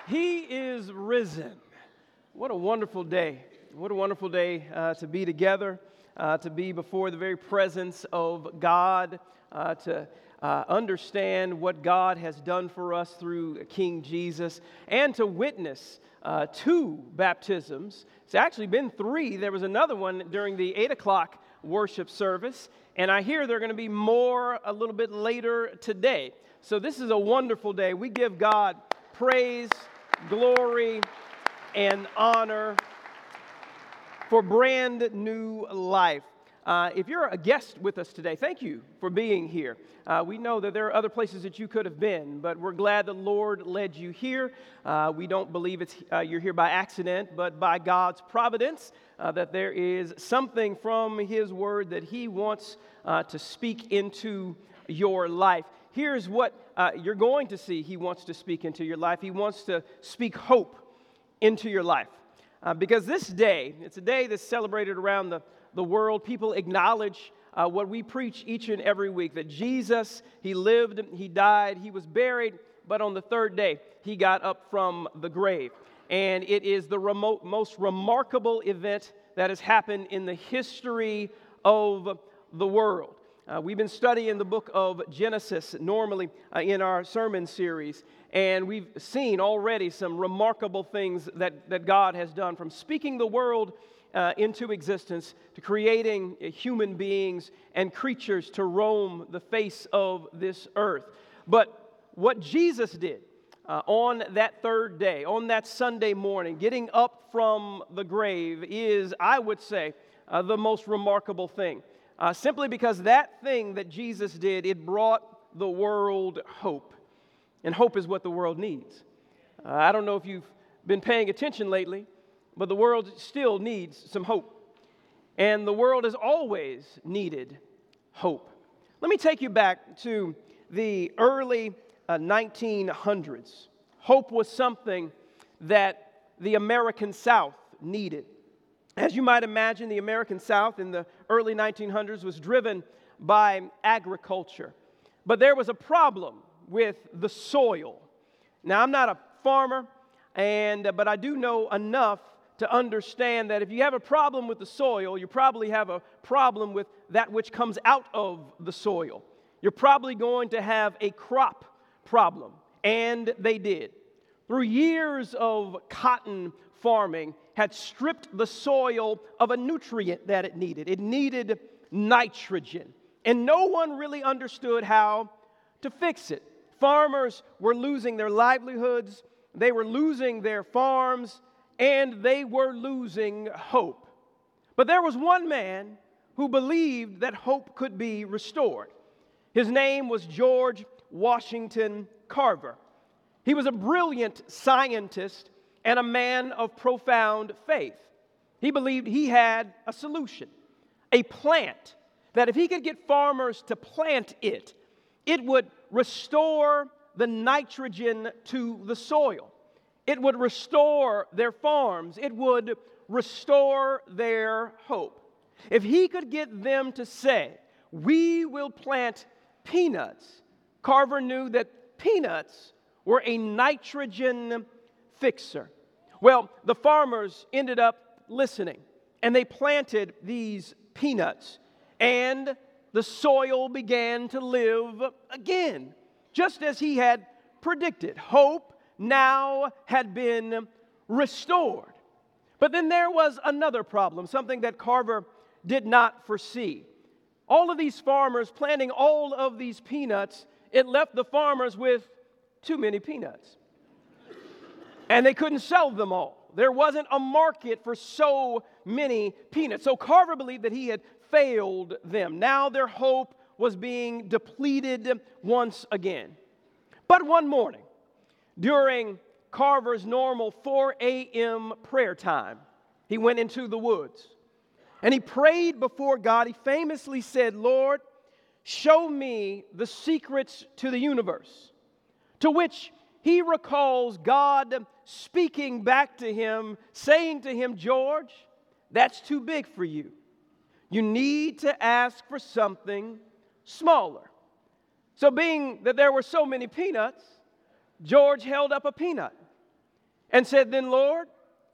He is risen. What a wonderful day. What a wonderful day to be together, to be before the very presence of God, to understand what God has done for us through King Jesus, and to witness two baptisms. It's actually been three. There was another one during the 8 o'clock worship service, and I hear there are going to be more a little bit later today. So this is a wonderful day. We give God praise, glory, and honor for brand new life. If you're a guest with us today, thank you for being here. We know that there are other places that you could have been, but we're glad the Lord led you here. We don't believe you're here by accident, but by God's providence, that there is something from His Word that He wants to speak into your life. Here's what you're going to see He wants to speak into your life. He wants to speak hope into your life. Because this day, it's a day that's celebrated around the world. People acknowledge what we preach each and every week, that Jesus, He lived, He died, He was buried, but on the third day, He got up from the grave. And it is the most remarkable event that has happened in the history of the world. We've been studying the book of Genesis normally in our sermon series, and we've seen already some remarkable things that God has done, from speaking the world into existence to creating human beings and creatures to roam the face of this earth. But what Jesus did on that third day, on that Sunday morning, getting up from the grave, is, I would say, the most remarkable thing. Simply because that thing that Jesus did, it brought the world hope. And hope is what the world needs. I don't know if you've been paying attention lately, but the world still needs some hope. And the world has always needed hope. Let me take you back to the early 1900s. Hope was something that the American South needed. As you might imagine, the American South in the early 1900s was driven by agriculture. But there was a problem with the soil. Now, I'm not a farmer, but I do know enough to understand that if you have a problem with the soil, you probably have a problem with that which comes out of the soil. You're probably going to have a crop problem, and they did. Through years of cotton farming had stripped the soil of a nutrient that it needed. It needed nitrogen, and no one really understood how to fix it. Farmers were losing their livelihoods, they were losing their farms, and they were losing hope. But there was one man who believed that hope could be restored. His name was George Washington Carver. He was a brilliant scientist and a man of profound faith. He believed he had a solution, a plant, that if he could get farmers to plant it, it would restore the nitrogen to the soil. It would restore their farms. It would restore their hope. If he could get them to say, "We will plant peanuts," Carver knew that peanuts were a nitrogen fixer. Well, the farmers ended up listening, and they planted these peanuts, and the soil began to live again, just as he had predicted. Hope now had been restored. But then there was another problem, something that Carver did not foresee. All of these farmers planting all of these peanuts, it left the farmers with too many peanuts. And they couldn't sell them all. There wasn't a market for so many peanuts. So Carver believed that he had failed them. Now their hope was being depleted once again. But one morning, during Carver's normal 4 a.m. prayer time, he went into the woods and he prayed before God. He famously said, "Lord, show me the secrets to the universe." To which he recalls God speaking back to him, saying to him, "George, that's too big for you. You need to ask for something smaller." So being that there were so many peanuts, George held up a peanut. and said, "Then, Lord,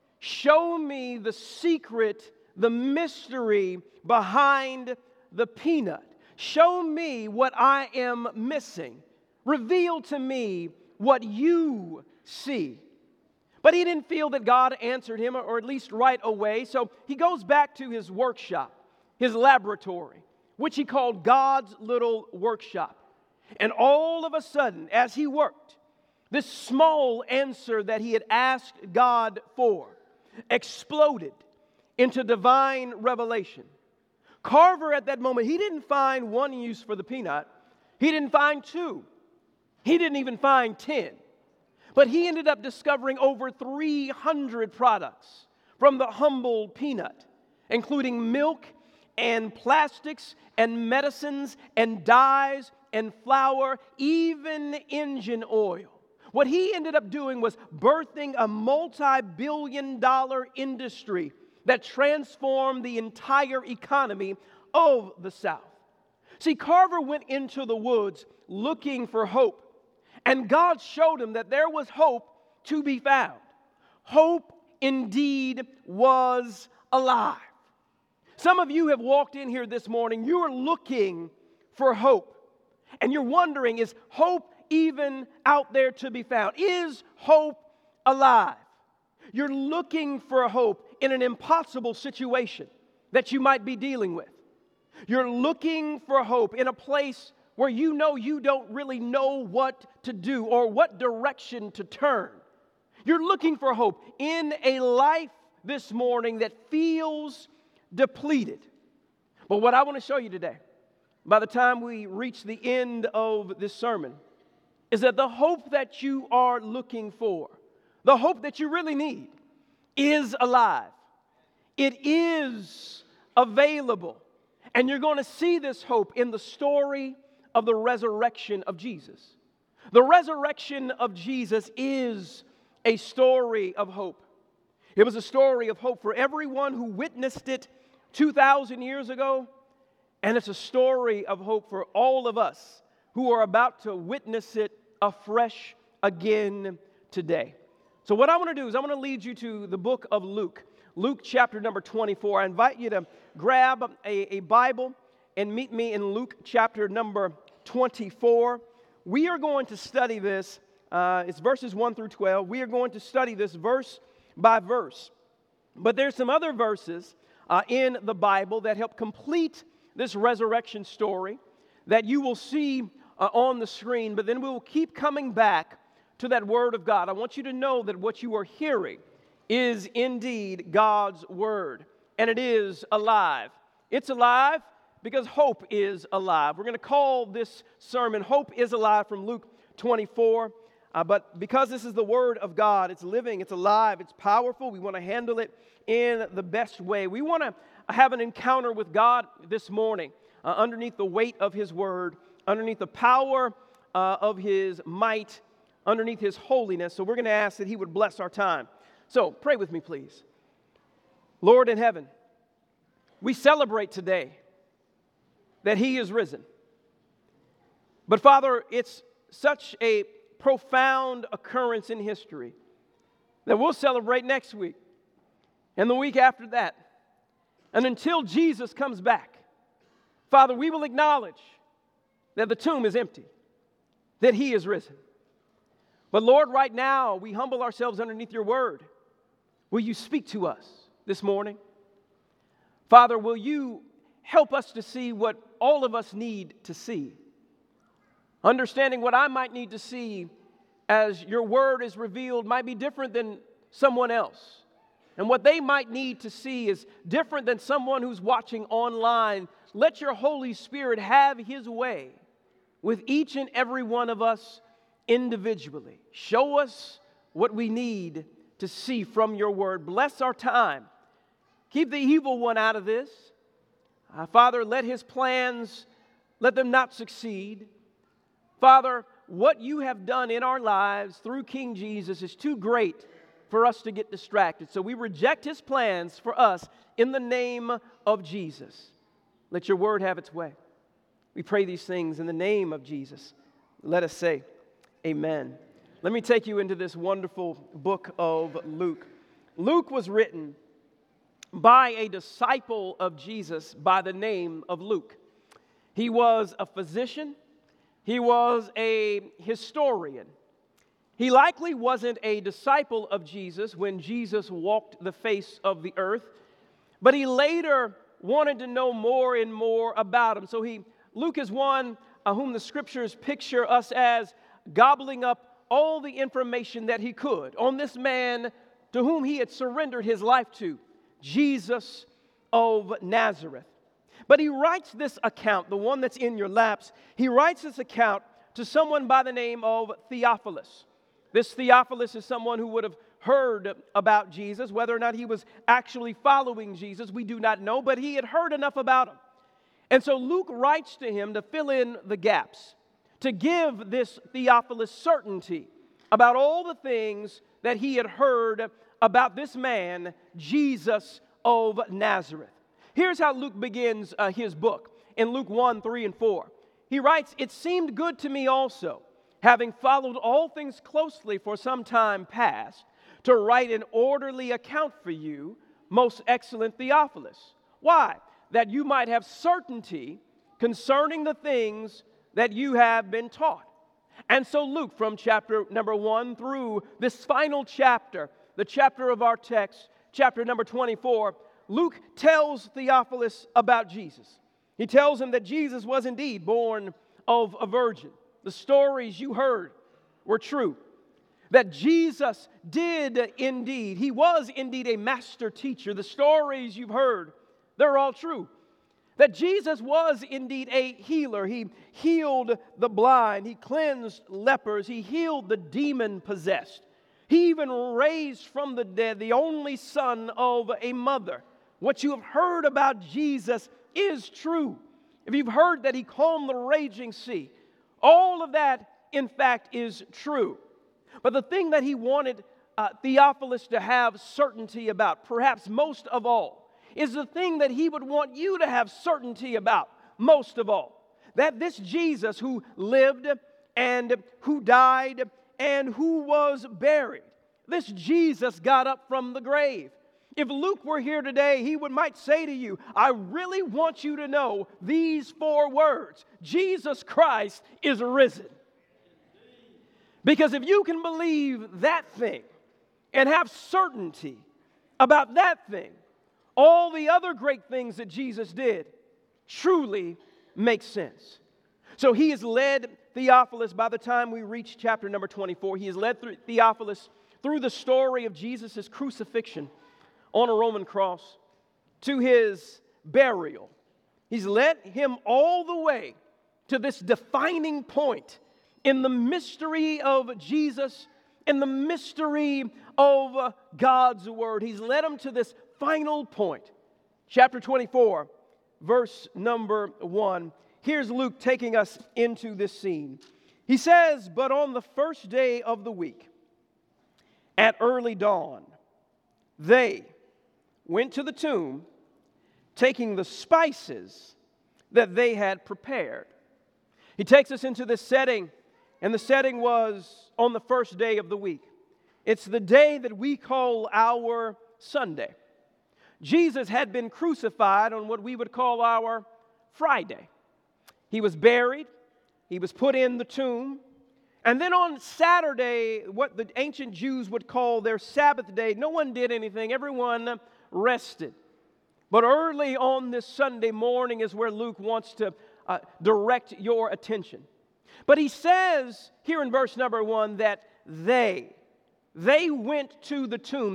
show me the secret, the mystery behind the peanut. Show me what I am missing. Reveal to me what you see." But he didn't feel that God answered him, or at least right away. So he goes back to his workshop, his laboratory, which he called God's little workshop. And all of a sudden, as he worked, this small answer that he had asked God for exploded into divine revelation. Carver, at that moment, he didn't find one use for the peanut. He didn't find two. He didn't even find 10. But he ended up discovering over 300 products from the humble peanut, including milk and plastics and medicines and dyes and flour, even engine oil. What he ended up doing was birthing a multi-billion-dollar industry that transformed the entire economy of the South. See, Carver went into the woods looking for hope, and God showed him that there was hope to be found. Hope indeed was alive. Some of you have walked in here this morning, you are looking for hope, and you're wondering, is hope even out there to be found? Is hope alive? You're looking for hope in an impossible situation that you might be dealing with. You're looking for hope in a place where you know you don't really know what to do or what direction to turn. You're looking for hope in a life this morning that feels depleted. But what I want to show you today, by the time we reach the end of this sermon, is that the hope that you are looking for, the hope that you really need, is alive. It is available. And you're going to see this hope in the story of the resurrection of Jesus. The resurrection of Jesus is a story of hope. It was a story of hope for everyone who witnessed it 2,000 years ago, and it's a story of hope for all of us who are about to witness it afresh again today. So what I want to do is I want to lead you to the book of Luke. Luke chapter number 24. I invite you to grab a Bible and meet me in Luke chapter number 24. We are going to study this. It's verses 1 through 12. We are going to study this verse by verse. But there's some other verses in the Bible that help complete this resurrection story that you will see on the screen. But then we will keep coming back to that Word of God. I want you to know that what you are hearing is indeed God's Word, and it is alive. It's alive because hope is alive. We're going to call this sermon Hope is Alive from Luke 24. But because this is the Word of God, it's living, it's alive, it's powerful, we want to handle it in the best way. We want to have an encounter with God this morning underneath the weight of His Word, underneath the power of His might, underneath His holiness. So we're going to ask that He would bless our time. So pray with me, please. Lord in heaven, we celebrate today that He is risen. But Father, it's such a profound occurrence in history that we'll celebrate next week and the week after that. And until Jesus comes back, Father, we will acknowledge that the tomb is empty, that He is risen. But Lord, right now, we humble ourselves underneath Your Word. Will You speak to us this morning? Father, will You help us to see what all of us need to see? Understanding what I might need to see as Your Word is revealed might be different than someone else. And what they might need to see is different than someone who's watching online. Let Your Holy Spirit have His way with each and every one of us individually. Show us what we need to see from Your Word. Bless our time. Keep the evil one out of this. Father, let his plans, let them not succeed. Father, what You have done in our lives through King Jesus is too great for us to get distracted. So we reject His plans for us in the name of Jesus. Let Your Word have its way. We pray these things in the name of Jesus. Let us say, amen. Let me take you into this wonderful book of Luke. Luke was written by a disciple of Jesus by the name of Luke. He was a physician. He was a historian. He likely wasn't a disciple of Jesus when Jesus walked the face of the earth, but he later wanted to know more and more about him. So Luke is one whom the scriptures picture us as gobbling up all the information that he could on this man to whom he had surrendered his life to, Jesus of Nazareth. But he writes this account, the one that's in your laps, he writes this account to someone by the name of Theophilus. This Theophilus is someone who would have heard about Jesus. Whether or not he was actually following Jesus, we do not know, but he had heard enough about him. And so Luke writes to him to fill in the gaps, to give this Theophilus certainty about all the things that he had heard about this man, Jesus of Nazareth. Here's how Luke begins his book in Luke 1, 3, and 4. He writes, "It seemed good to me also, having followed all things closely for some time past, to write an orderly account for you, most excellent Theophilus." Why? That you might have certainty concerning the things that you have been taught. And so Luke, from chapter number 1 through this final chapter, the chapter of our text, chapter number 24, Luke tells Theophilus about Jesus. He tells him that Jesus was indeed born of a virgin. The stories you heard were true. That Jesus did indeed, he was indeed a master teacher. The stories you've heard, they're all true. That Jesus was indeed a healer. He healed the blind. He cleansed lepers. He healed the demon-possessed. He even raised from the dead the only son of a mother. What you have heard about Jesus is true. If you've heard that he calmed the raging sea, all of that, in fact, is true. But the thing that he wanted Theophilus to have certainty about, perhaps most of all, is the thing that he would want you to have certainty about most of all. That this Jesus who lived and who died and who was buried, this Jesus got up from the grave. If Luke were here today, he might say to you, I really want you to know these 4 words. Jesus Christ is risen. Because if you can believe that thing and have certainty about that thing, all the other great things that Jesus did truly make sense. So he has led Theophilus, by the time we reach chapter number 24, he has led Theophilus through the story of Jesus' crucifixion on a Roman cross to his burial. He's led him all the way to this defining point in the mystery of Jesus, in the mystery of God's Word. He's led him to this final point. Chapter 24, verse number 1. Here's Luke taking us into this scene. He says, "But on the first day of the week, at early dawn, they went to the tomb, taking the spices that they had prepared." He takes us into this setting, and the setting was on the first day of the week. It's the day that we call our Sunday. Jesus had been crucified on what we would call our Friday. He was buried, he was put in the tomb, and then on Saturday, what the ancient Jews would call their Sabbath day, no one did anything, everyone rested. But early on this Sunday morning is where Luke wants to direct your attention. But he says here in verse number 1 that they went to the tomb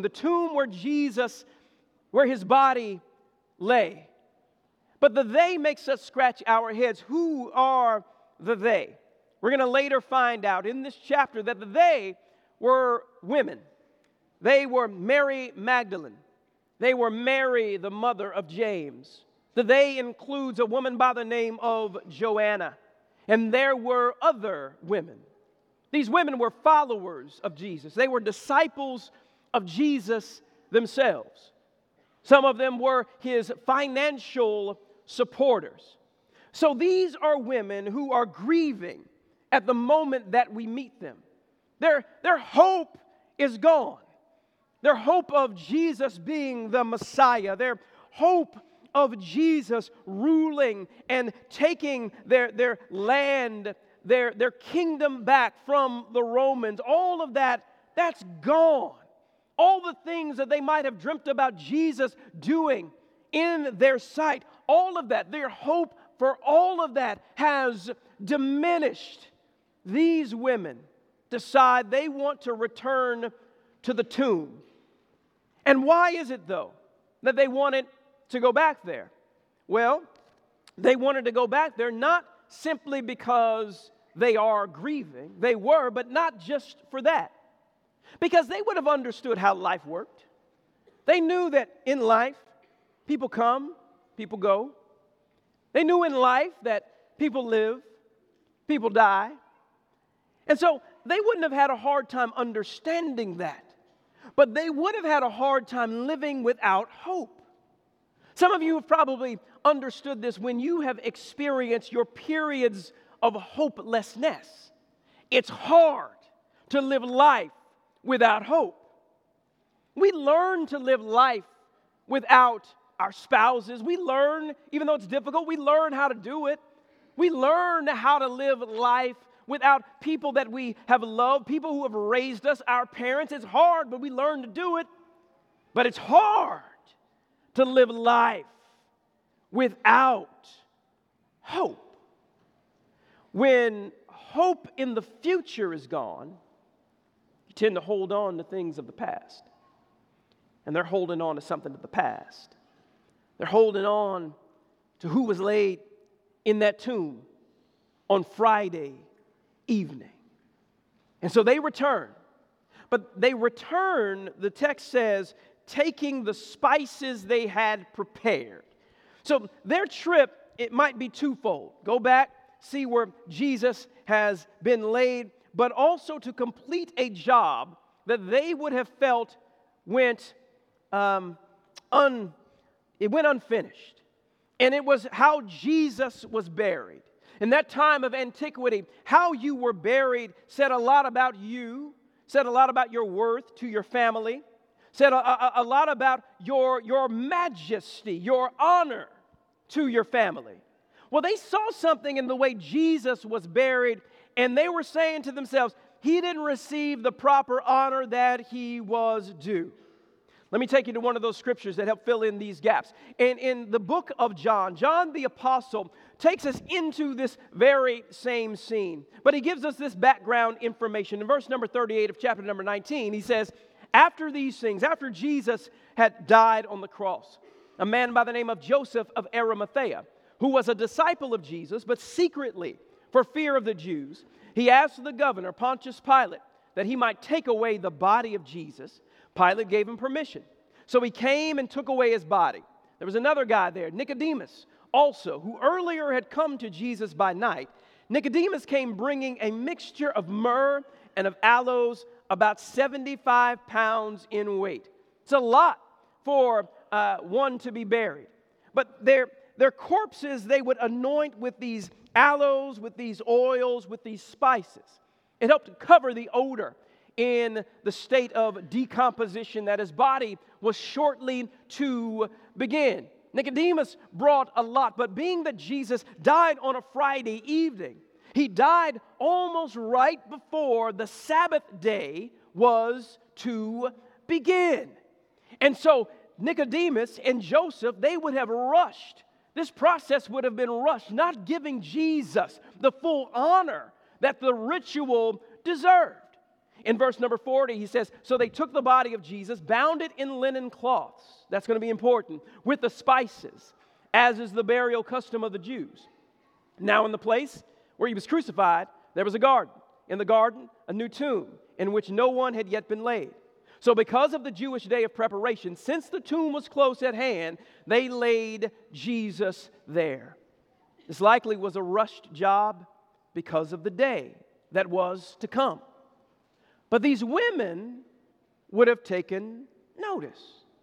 where his body lay. But the they makes us scratch our heads. Who are the they? We're going to later find out in this chapter that the they were women. They were Mary Magdalene. They were Mary, the mother of James. The they includes a woman by the name of Joanna. And there were other women. These women were followers of Jesus. They were disciples of Jesus themselves. Some of them were his financial supporters. So these are women who are grieving at the moment that we meet them. Their hope is gone. Their hope of Jesus being the Messiah, their hope of Jesus ruling and taking their land, their kingdom back from the Romans, all of that, that's gone. All the things that they might have dreamt about Jesus doing in their sight, all of that, their hope for all of that has diminished. These women decide they want to return to the tomb. And why is it, though, that they wanted to go back there? Well, they wanted to go back there not simply because they are grieving. They were, but not just for that. Because they would have understood how life worked. They knew that in life, people come, people go. They knew in life that people live, people die. And so they wouldn't have had a hard time understanding that. But they would have had a hard time living without hope. Some of you have probably understood this when you have experienced your periods of hopelessness. It's hard to live life without hope. We learn to live life without our spouses. We learn, even though it's difficult, we learn how to do it. We learn how to live life without people that we have loved, people who have raised us, our parents. It's hard, but we learn to do it. But it's hard to live life without hope. When hope in the future is gone, you tend to hold on to things of the past. And they're holding on to something of the past. They're holding on to who was laid in that tomb on Friday evening. And so they return. But they return, the text says, taking the spices they had prepared. So their trip, it might be twofold. Go back, see where Jesus has been laid, but also to complete a job that they would have felt went unfinished. And it was how Jesus was buried. In that time of antiquity, how you were buried said a lot about you, said a lot about your worth to your family, said a lot about your majesty, your honor to your family. Well, they saw something in the way Jesus was buried, and they were saying to themselves, he didn't receive the proper honor that he was due. Let me take you to one of those scriptures that help fill in these gaps. And in the book of John, John the Apostle takes us into this very same scene. But he gives us this background information. In verse number 38 of chapter number 19, he says, after these things, after Jesus had died on the cross, a man by the name of Joseph of Arimathea, who was a disciple of Jesus, but secretly, for fear of the Jews, he asked the governor, Pontius Pilate, that he might take away the body of Jesus. Pilate gave him permission. So he came and took away his body. There was another guy there, Nicodemus, also, who earlier had come to Jesus by night. Nicodemus came bringing a mixture of myrrh and of aloes, about 75 pounds in weight. It's a lot for one to be buried. But their corpses they would anoint with these aloes, with these oils, with these spices. It helped to cover the odor in the state of decomposition that his body was shortly to begin. Nicodemus brought a lot, but being that Jesus died on a Friday evening, he died almost right before the Sabbath day was to begin. And so Nicodemus and Joseph, they would have rushed. This process would have been rushed, not giving Jesus the full honor that the ritual deserved. In verse number 40, he says, so they took the body of Jesus, bound it in linen cloths. That's going to be important. With the spices, as is the burial custom of the Jews. Now in the place where he was crucified, there was a garden. In the garden, a new tomb, in which no one had yet been laid. So because of the Jewish day of preparation, since the tomb was close at hand, they laid Jesus there. This likely was a rushed job because of the day that was to come. But these women would have taken notice.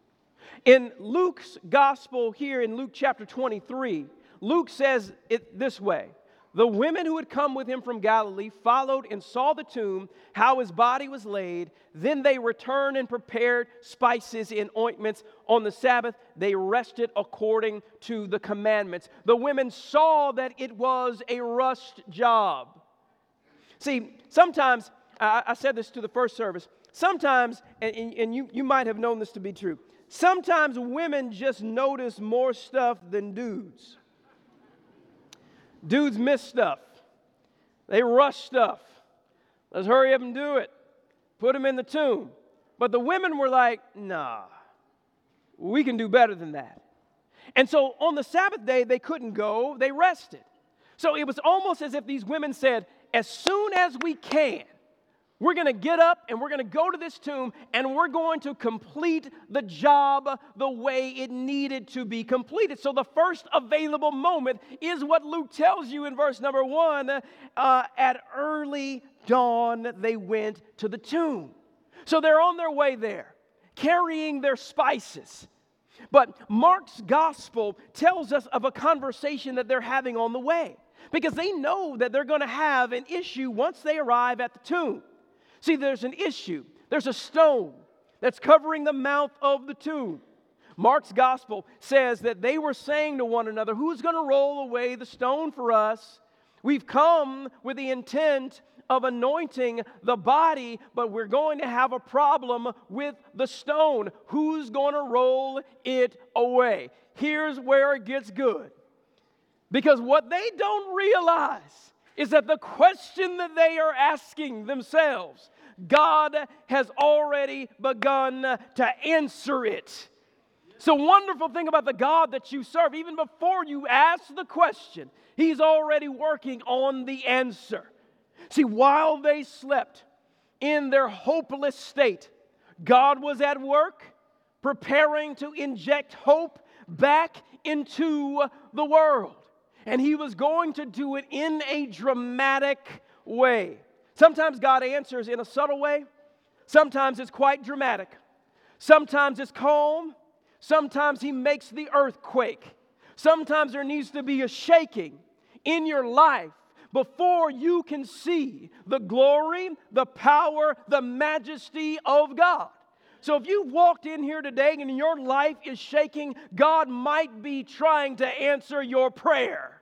In Luke's gospel here in Luke chapter 23, Luke says it this way. The women who had come with him from Galilee followed and saw the tomb, how his body was laid. Then they returned and prepared spices and ointments. On the Sabbath, they rested according to the commandments. The women saw that it was a rushed job. See, sometimes, I said this to the first service, sometimes, and you might have known this to be true, sometimes women just notice more stuff than dudes. Dudes miss stuff. They rush stuff. Let's hurry up and do it. Put them in the tomb. But the women were like, nah, we can do better than that. And so on the Sabbath day, they couldn't go. They rested. So it was almost as if these women said, as soon as we can, we're going to get up and we're going to go to this tomb and we're going to complete the job the way it needed to be completed. So the first available moment is what Luke tells you in verse number 1. At early dawn, they went to the tomb. So they're on their way there, carrying their spices. But Mark's gospel tells us of a conversation that they're having on the way, because they know that they're going to have an issue once they arrive at the tomb. See, there's an issue. There's a stone that's covering the mouth of the tomb. Mark's gospel says that they were saying to one another, who's going to roll away the stone for us? We've come with the intent of anointing the body, but we're going to have a problem with the stone. Who's going to roll it away? Here's where it gets good. Because what they don't realize is that the question that they are asking themselves, God has already begun to answer it. It's a wonderful thing about the God that you serve. Even before you ask the question, He's already working on the answer. See, while they slept in their hopeless state, God was at work preparing to inject hope back into the world. And He was going to do it in a dramatic way. Sometimes God answers in a subtle way. Sometimes it's quite dramatic. Sometimes it's calm. Sometimes He makes the earth quake. Sometimes there needs to be a shaking in your life before you can see the glory, the power, the majesty of God. So if you've walked in here today and your life is shaking, God might be trying to answer your prayer.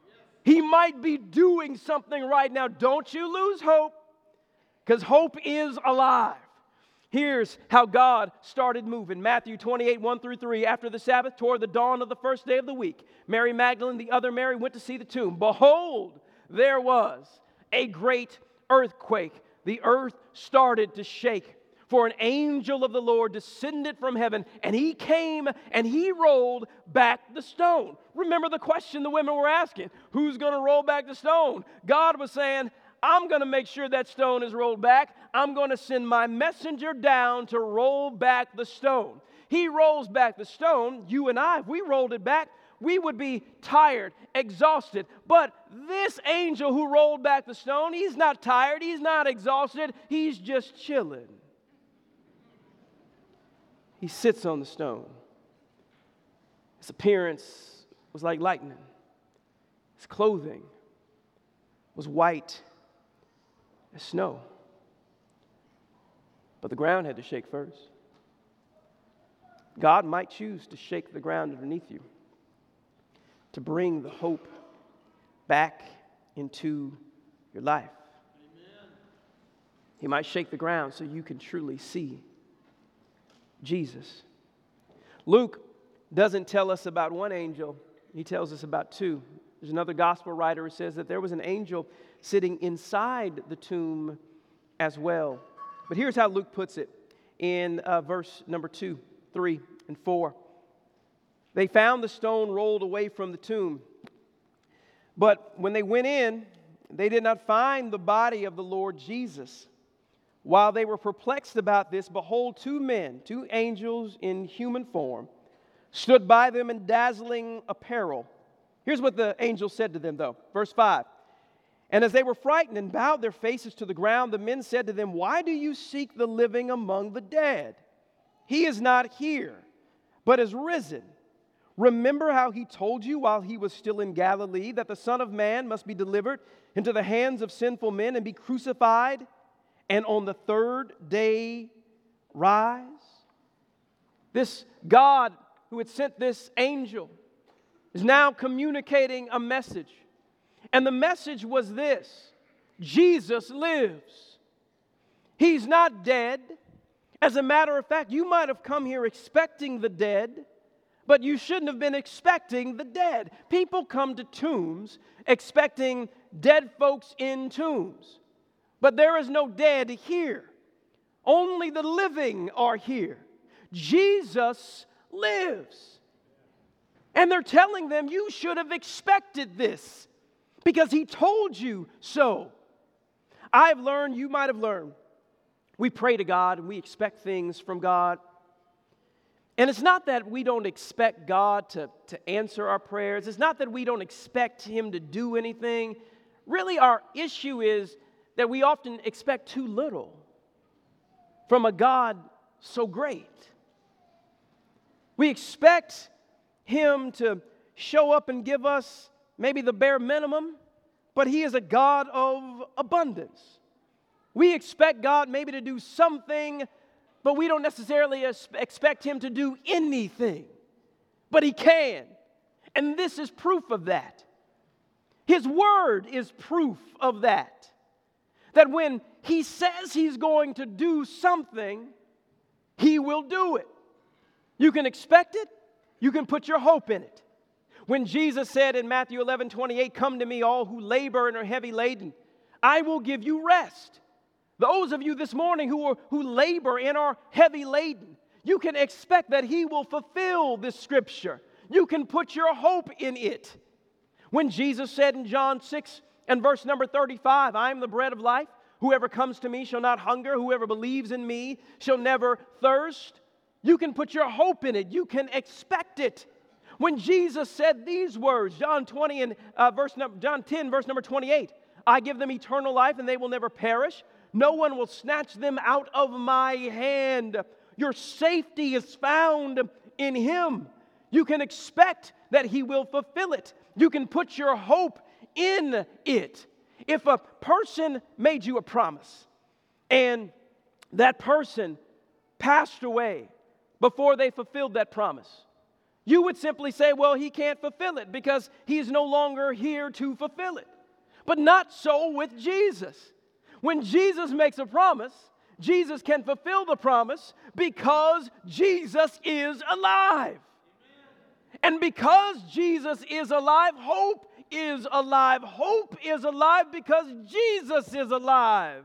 He might be doing something right now. Don't you lose hope, because hope is alive. Here's how God started moving. Matthew 28, 1-3. After the Sabbath, toward the dawn of the first day of the week, Mary Magdalene, the other Mary, went to see the tomb. Behold, there was a great earthquake. The earth started to shake. For an angel of the Lord descended from heaven, and He came and He rolled back the stone. Remember the question the women were asking, who's going to roll back the stone? God was saying, I'm going to make sure that stone is rolled back. I'm going to send my messenger down to roll back the stone. He rolls back the stone. You and I, if we rolled it back, we would be tired, exhausted. But this angel who rolled back the stone, he's not tired, he's not exhausted, he's just chilling. He sits on the stone. His appearance was like lightning. His clothing was white as snow. But the ground had to shake first. God might choose to shake the ground underneath you to bring the hope back into your life. Amen. He might shake the ground so you can truly see Jesus. Luke doesn't tell us about one angel. He tells us about two. There's another gospel writer who says that there was an angel sitting inside the tomb as well. But here's how Luke puts it in verse number 2, 3, and 4. They found the stone rolled away from the tomb. But when they went in, they did not find the body of the Lord Jesus. While they were perplexed about this, behold, two angels in human form, stood by them in dazzling apparel. Here's what the angel said to them, though. Verse 5. And as they were frightened and bowed their faces to the ground, the men said to them, why do you seek the living among the dead? He is not here, but is risen. remember how he told you while he was still in Galilee that the Son of Man must be delivered into the hands of sinful men and be crucified, and on the third day rise? This God who had sent this angel is now communicating a message. And the message was this: Jesus lives. He's not dead. As a matter of fact, you might have come here expecting the dead, but you shouldn't have been expecting the dead. People come to tombs expecting dead folks in tombs. But there is no dead here. Only the living are here. Jesus lives. And they're telling them, you should have expected this because he told you so. I've learned, you might have learned, we pray to God and we expect things from God. And it's not that we don't expect God to answer our prayers. It's not that we don't expect him to do anything. Really, our issue is that we often expect too little from a God so great. We expect him to show up and give us maybe the bare minimum, but he is a God of abundance. We expect God maybe to do something, but we don't necessarily expect him to do anything. But he can. And this is proof of that. His word is proof of that. That when he says he's going to do something, he will do it. You can expect it. You can put your hope in it. When Jesus said in Matthew 11:28, "Come to me, all who labor and are heavy laden, I will give you rest." Those of you this morning who labor and are heavy laden, you can expect that he will fulfill this scripture. You can put your hope in it. When Jesus said in John 6 and verse number 35, "I am the bread of life. Whoever comes to me shall not hunger. Whoever believes in me shall never thirst." You can put your hope in it. You can expect it. When Jesus said these words, John 10, verse number 28, "I give them eternal life and they will never perish. No one will snatch them out of my hand." Your safety is found in him. You can expect that he will fulfill it. You can put your hope in it. If a person made you a promise and that person passed away before they fulfilled that promise, you would simply say, well, he can't fulfill it because he's no longer here to fulfill it. But not so with Jesus. When Jesus makes a promise, Jesus can fulfill the promise because Jesus is alive. And because Jesus is alive, hope is alive. Hope is alive because Jesus is alive.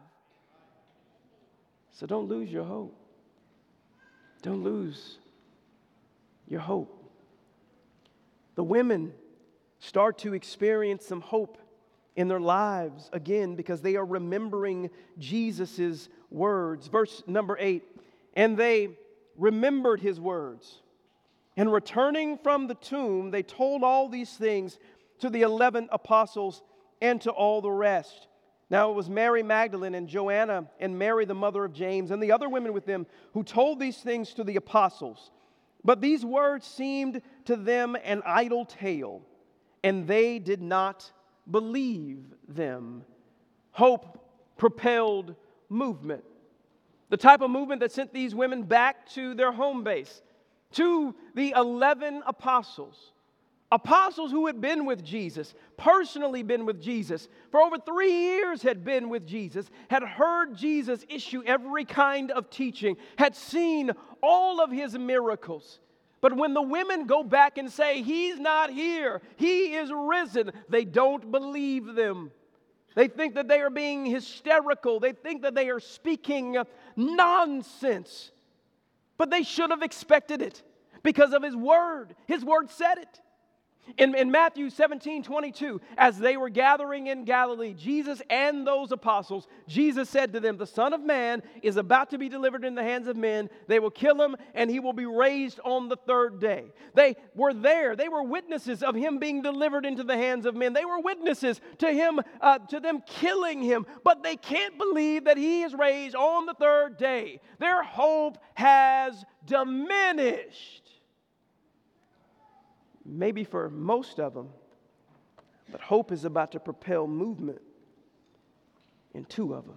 So don't lose your hope. Don't lose your hope. The women start to experience some hope in their lives again because they are remembering Jesus' words. Verse number 8, "And they remembered his words. And returning from the tomb, they told all these things to the 11 apostles and to all the rest. Now it was Mary Magdalene and Joanna and Mary the mother of James and the other women with them who told these things to the apostles. But these words seemed to them an idle tale, and they did not believe them." Hope-propelled movement. The type of movement that sent these women back to their home base, to the 11 apostles. Apostles who had been with Jesus, personally been with Jesus, for over 3 years had been with Jesus, had heard Jesus issue every kind of teaching, had seen all of his miracles. But when the women go back and say, he's not here, he is risen, they don't believe them. They think that they are being hysterical. They think that they are speaking nonsense. But they should have expected it because of his word. His word said it. In Matthew 17:22, as they were gathering in Galilee, Jesus and those apostles, Jesus said to them, "The Son of Man is about to be delivered in the hands of men. They will kill him, and he will be raised on the third day." They were there. They were witnesses of him being delivered into the hands of men. They were witnesses to him, to them killing him. But they can't believe that he is raised on the third day. Their hope has diminished. maybe for most of them, but hope is about to propel movement in two of them.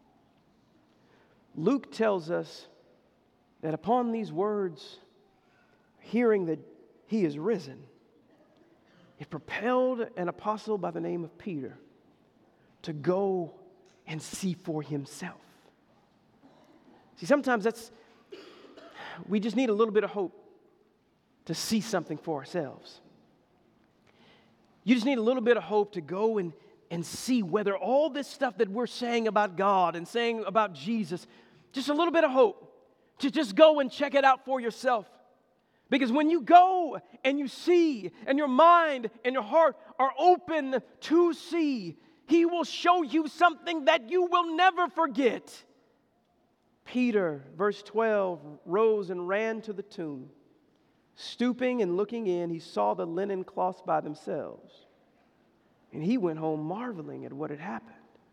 Luke tells us that upon these words, hearing that he is risen, it propelled an apostle by the name of Peter to go and see for himself. See, sometimes we just need a little bit of hope to see something for ourselves. You just need a little bit of hope to go and see whether all this stuff that we're saying about God and saying about Jesus, just a little bit of hope to just go and check it out for yourself. Because when you go and you see, and your mind and your heart are open to see, He will show you something that you will never forget. Peter, verse 12, rose and ran to the tomb. Stooping and looking in, he saw the linen cloths by themselves. And he went home marveling at what had happened.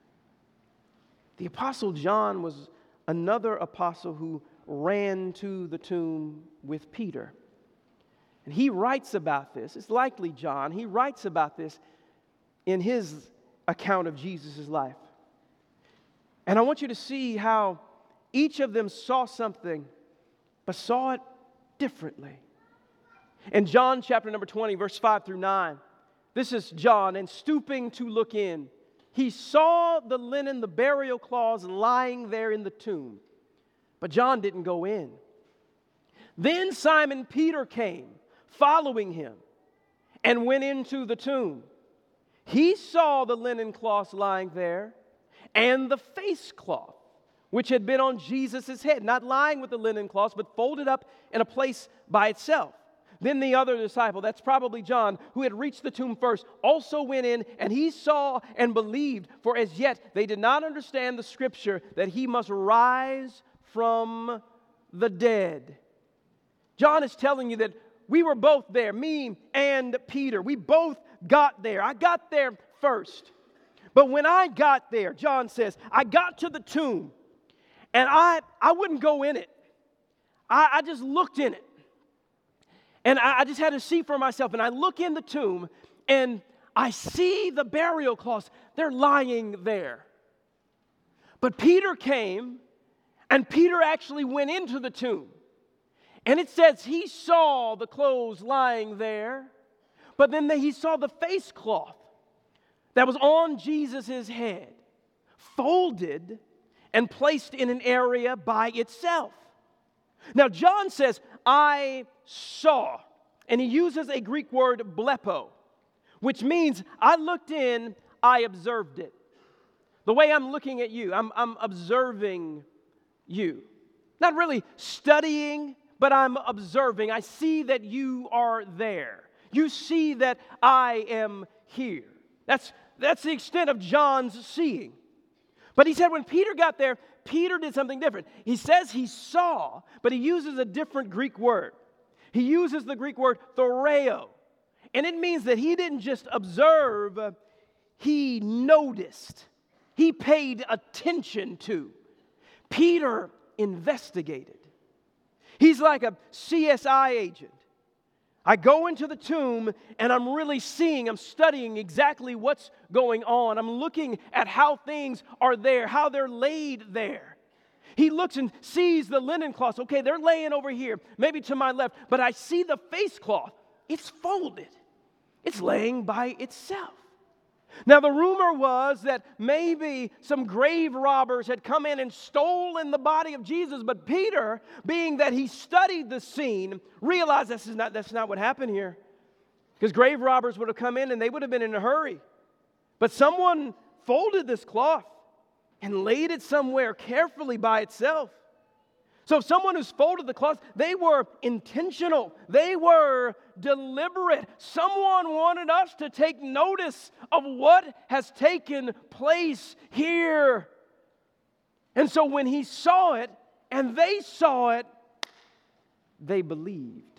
The Apostle John was another apostle who ran to the tomb with Peter. And he writes about this. It's likely John. He writes about this in his account of Jesus' life. And I want you to see how each of them saw something, but saw it differently. In John chapter number 20, verse 5 through 9, this is John, and stooping to look in, he saw the linen, the burial cloths lying there in the tomb. But John didn't go in. Then Simon Peter came, following him, and went into the tomb. He saw the linen cloths lying there, and the face cloth, which had been on Jesus' head, not lying with the linen cloths, but folded up in a place by itself. Then the other disciple, that's probably John, who had reached the tomb first, also went in, and he saw and believed, for as yet they did not understand the scripture that he must rise from the dead. John is telling you that we were both there, me and Peter. We both got there. I got there first. But when I got there, John says, I got to the tomb, and I wouldn't go in it. I just looked in it. And I just had to see for myself. And I look in the tomb, and I see the burial cloths. They're lying there. But Peter came, and Peter actually went into the tomb. And it says he saw the clothes lying there, but then he saw the face cloth that was on Jesus' head, folded and placed in an area by itself. Now, John says, I saw, and he uses a Greek word, blepo, which means I looked in, I observed it. The way I'm looking at you, I'm observing you. Not really studying, but I'm observing. I see that you are there. You see that I am here. That's the extent of John's seeing. But he said when Peter got there, Peter did something different. He says he saw, but he uses a different Greek word. He uses the Greek word thoreo. And it means that he didn't just observe, he noticed. He paid attention to. Peter investigated. He's like a CSI agent. I go into the tomb and I'm really seeing, I'm studying exactly what's going on. I'm looking at how things are there, how they're laid there. He looks and sees the linen cloths. Okay, they're laying over here, maybe to my left, but I see the face cloth. It's folded. It's laying by itself. Now, the rumor was that maybe some grave robbers had come in and stolen the body of Jesus, but Peter, being that he studied the scene, realized that's not what happened here. Because grave robbers would have come in and they would have been in a hurry. But someone folded this cloth and laid it somewhere carefully by itself. So if someone who's folded the cloth, they were intentional. They were deliberate. Someone wanted us to take notice of what has taken place here. And so when he saw it and they saw it, they believed.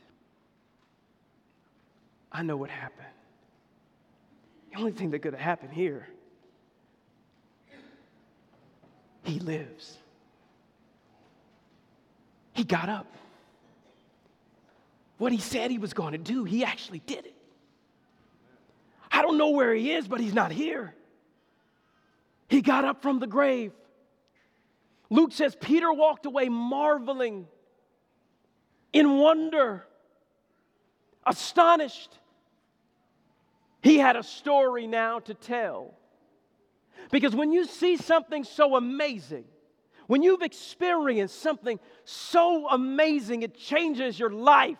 I know what happened. The only thing that could have happened here, he lives. He got up. what he said he was going to do, he actually did it. I don't know where he is, but he's not here. He got up from the grave. Luke says Peter walked away marveling, in wonder, astonished. He had a story now to tell. Because when you see something so amazing, when you've experienced something so amazing, it changes your life.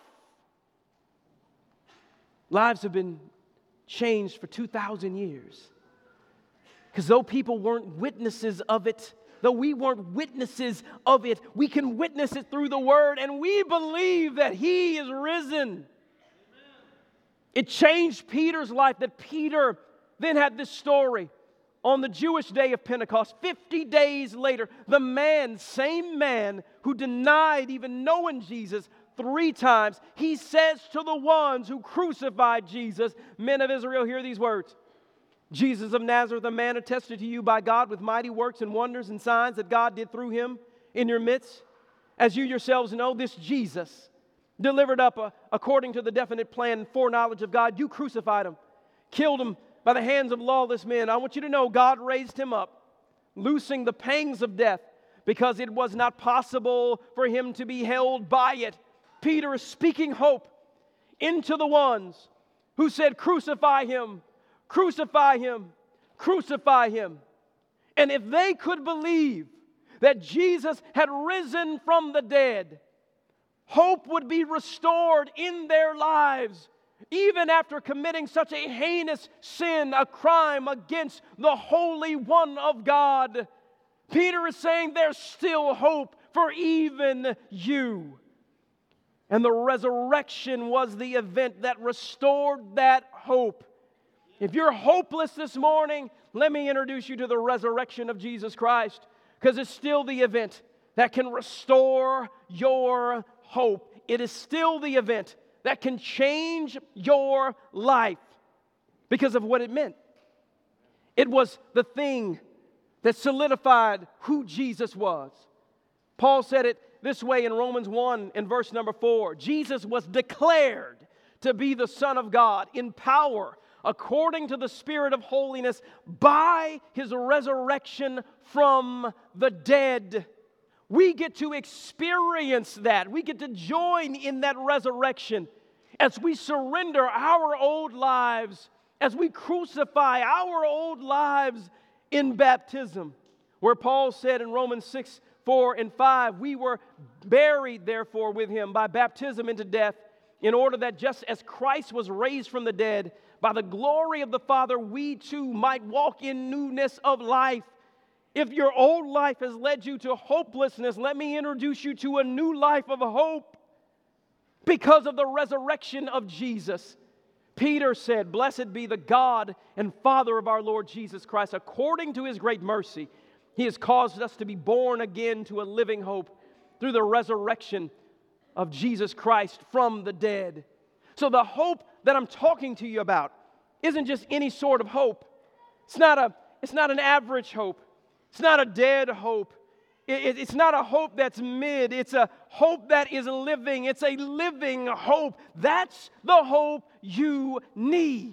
Lives have been changed for 2,000 years. Because though people weren't witnesses of it, though we weren't witnesses of it, we can witness it through the Word, and we believe that He is risen. Amen. It changed Peter's life, that Peter then had this story. On the Jewish day of Pentecost, 50 days later, the same man who denied even knowing Jesus 3 times, he says to the ones who crucified Jesus, "Men of Israel, hear these words. Jesus of Nazareth, a man attested to you by God with mighty works and wonders and signs that God did through him in your midst. As you yourselves know, this Jesus, delivered up according to the definite plan and foreknowledge of God, you crucified him, killed him by the hands of lawless men. I want you to know God raised him up, loosing the pangs of death, because it was not possible for him to be held by it." Peter is speaking hope into the ones who said, "Crucify him, crucify him, crucify him." And if they could believe that Jesus had risen from the dead, hope would be restored in their lives, even after committing such a heinous sin, a crime against the Holy One of God. Peter is saying there's still hope for even you. And the resurrection was the event that restored that hope. If you're hopeless this morning, let me introduce you to the resurrection of Jesus Christ, because it's still the event that can restore your hope. It is still the event that can change your life because of what it meant. It was the thing that solidified who Jesus was. Paul said it this way in Romans 1 and verse number 4. Jesus was declared to be the Son of God in power according to the Spirit of holiness by His resurrection from the dead. We get to experience that. We get to join in that resurrection as we surrender our old lives, as we crucify our old lives in baptism. Where Paul said in Romans 6, 4 and 5, we were buried therefore with Him by baptism into death, in order that just as Christ was raised from the dead by the glory of the Father, we too might walk in newness of life. If your old life has led you to hopelessness, let me introduce you to a new life of hope because of the resurrection of Jesus. Peter said, "Blessed be the God and Father of our Lord Jesus Christ. According to His great mercy, He has caused us to be born again to a living hope through the resurrection of Jesus Christ from the dead." So the hope that I'm talking to you about isn't just any sort of hope. It's not an average hope. It's not a dead hope. It's not a hope that's mid. It's a hope that is living. It's a living hope. That's the hope you need.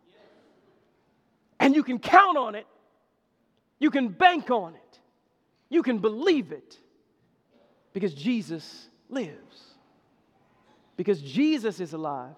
And you can count on it. You can bank on it. You can believe it. Because Jesus lives. Because Jesus is alive.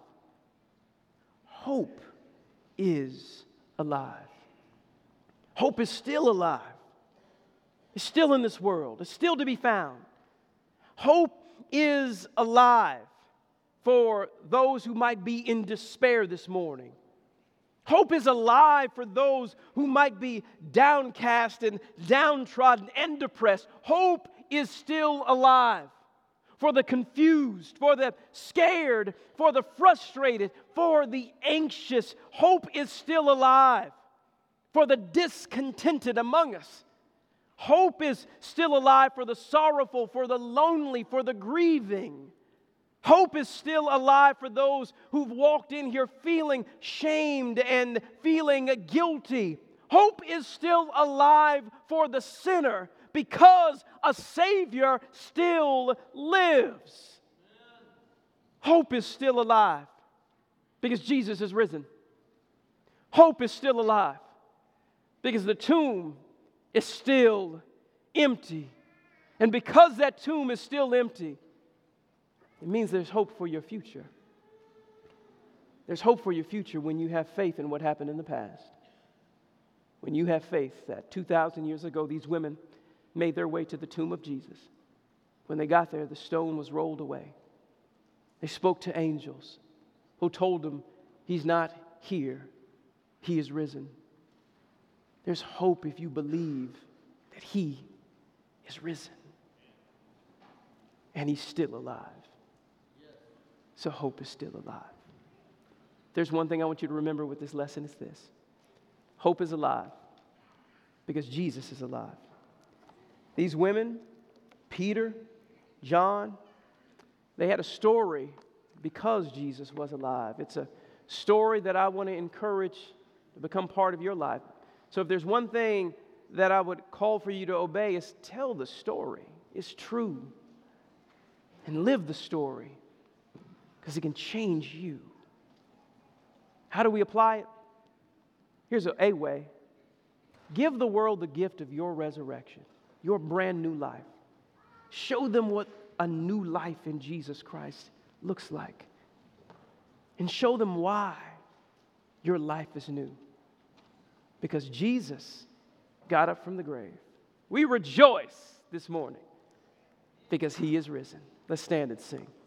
Hope is alive. Hope is still alive. It's still in this world. It's still to be found. Hope is alive for those who might be in despair this morning. Hope is alive for those who might be downcast and downtrodden and depressed. Hope is still alive for the confused, for the scared, for the frustrated, for the anxious. Hope is still alive for the discontented among us. Hope is still alive for the sorrowful, for the lonely, for the grieving. Hope is still alive for those who've walked in here feeling shamed and feeling guilty. Hope is still alive for the sinner because a Savior still lives. Hope is still alive because Jesus is risen. Hope is still alive because the tomb is still empty. And because that tomb is still empty, it means there's hope for your future. There's hope for your future when you have faith in what happened in the past. When you have faith that 2,000 years ago, these women made their way to the tomb of Jesus. When they got there, the stone was rolled away. They spoke to angels who told them, He's not here. He is risen. There's hope if you believe that He is risen. And He's still alive. So hope is still alive. There's one thing I want you to remember with this lesson is this. Hope is alive because Jesus is alive. These women, Peter, John, they had a story because Jesus was alive. It's a story that I want to encourage to become part of your life. So if there's one thing that I would call for you to obey is tell the story. It's true. And live the story because it can change you. How do we apply it? Here's a way. Give the world the gift of your resurrection, your brand new life. Show them what a new life in Jesus Christ looks like. And show them why your life is new. Because Jesus got up from the grave. We rejoice this morning because He is risen. Let's stand and sing.